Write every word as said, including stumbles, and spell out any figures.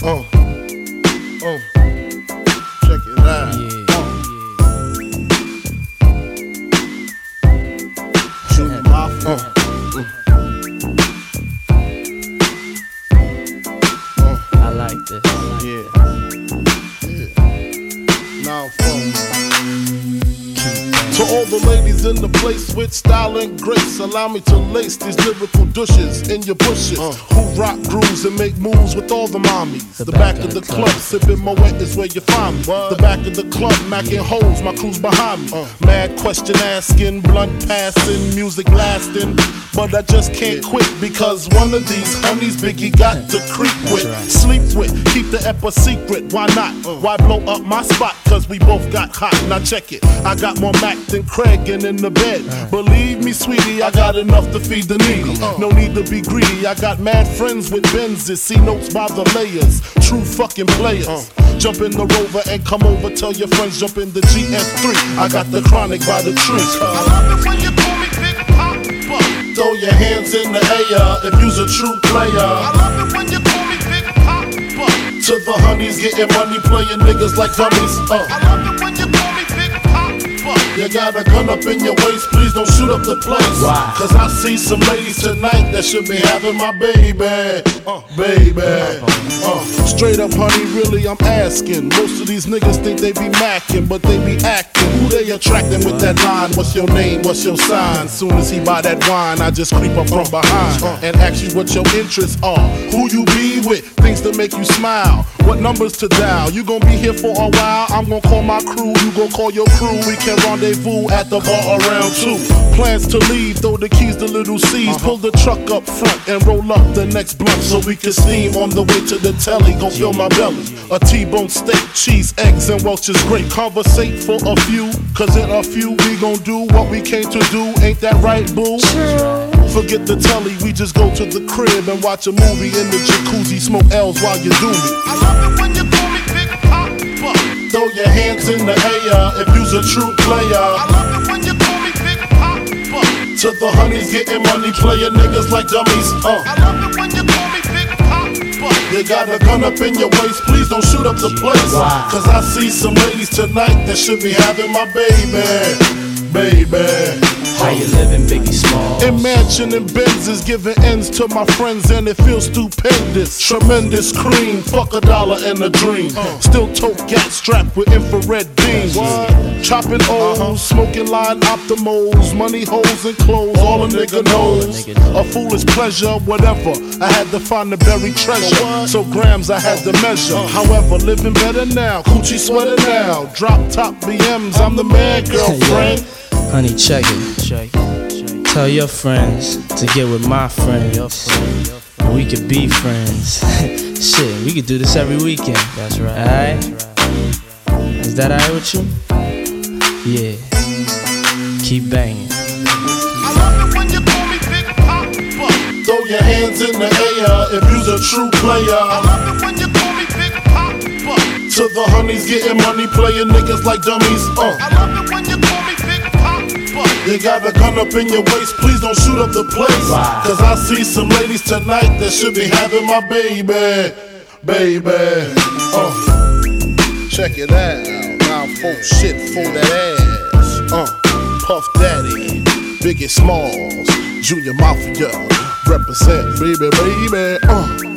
Uh, uh, check it out. Yeah. Junior Mafia. Uh, uh, I like this. yeah. Yeah. Now, folks. To all the ladies in the place with style and grace, allow me to lace these lyrical douches in your bushes. Uh. Who rock grooves and make moves with all the mommies. The, the back, back of the, the club, club sipping Moet is where you find me. What? The back of the club, macking yeah. holes, my crew's behind me. Uh. Mad question asking, blunt passing, music lasting. But I just can't yeah. quit because one of these honeys Biggie got to creep with, right. sleep with, keep the ep a secret. Why not? Uh. Why blow up my spot? Cause we both got hot. Now check it. I got more Mac than Craig and in the bed. Uh. Believe me, sweetie, I got enough to feed the needy. Uh. No need to be greedy. I got mad friends with Benzes. See notes by the layers. True fucking players. Uh. Jump in the Rover and come over. Tell your friends jump in the G S three. I got the chronic by the tree. Uh. I love it when you call me Big Papa. Throw your hands in the air if you's a true player. I love it when you call me Big Papa. To the honeys getting money, playing niggas like dummies. Uh. I love it when you call me Big Papa. You got a gun up in your waist, please don't shoot up the place. Why? Cause I see some ladies tonight that should be having my baby. Uh, baby. Uh, straight up, honey, really, I'm asking. Most of these niggas think they be macking, but they be acting. Who they attracting with that line? What's your name? What's your sign? Soon as he buy that wine, I just creep up from behind and ask you what your interests are. Who you be with? Things to make you smile. What numbers to dial? You gon' be here for a while. I'm gon' call my crew. You gon' call your crew. We can rendezvous at the bar around two. Plans to leave, throw the keys to little C's. Uh-huh. Pull the truck up front and roll up the next blunt so we can steam on the way to the telly. Gon' fill my belly. A T-bone steak, cheese, eggs, and Welch's grape. Conversate for a few, cause in a few we gon' do what we came to do. Ain't that right, boo? Forget the telly, we just go to the crib and watch a movie in the jacuzzi. Smoke L's while you do me. I love it when you call me Big Papa. Throw your hands in the air if you's a true player. I love it when you call me Big Papa. To the honeys getting money, playing niggas like dummies. Uh. I love it when you call me Big Papa. You got a gun up in your waist, please don't shoot up the place. Wow. Cause I see some ladies tonight that should be having my baby. Baby. How you living, Biggie Smalls? In mansion and Benzes, giving ends to my friends and it feels stupendous. Tremendous cream, fuck a dollar and a dream. Uh. Still tote gat strapped with infrared beams. What? Chopping O's, uh-huh. smoking line optimals, money holes and clothes, all, all a nigga, nigga knows. Know. A foolish pleasure, whatever. I had to find the buried treasure, so grams I had to measure. Uh. However, living better now, coochie sweater now. Drop top B Ms, I'm the man, girlfriend. Yeah. Honey, check it. check it. Tell your friends to get with my friends. And we could be friends. Shit, we could do this every weekend. That's right. Alright? Right. Is that alright with you? Yeah. Keep banging. I love it when you call me Big Papa. Throw your hands in the air if you's a true player. I love it when you call me Big Papa. To the honeys getting money, playing niggas like dummies. Uh. I love it when you call me Big Papa. You got a gun up in your waist, please don't shoot up the place. Wow. Cause I see some ladies tonight that should be having my baby. Baby. Uh. Check it out. Now full shit for that ass. Uh. Puff Daddy, Biggie Smalls, Junior Mafia. Represent, baby, baby. Uh.